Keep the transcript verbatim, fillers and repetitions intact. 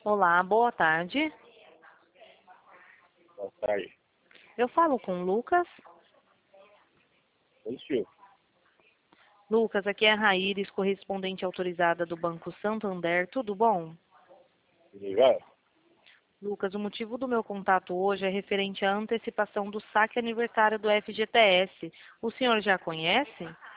Olá, boa tarde. Boa tarde. Eu falo com o Lucas. Isso. Lucas, aqui é a Raíris, correspondente autorizada do Banco Santander. Tudo bom? Ligar? Lucas, o motivo do meu contato hoje é referente à antecipação do saque aniversário do F G T S. O senhor já conhece?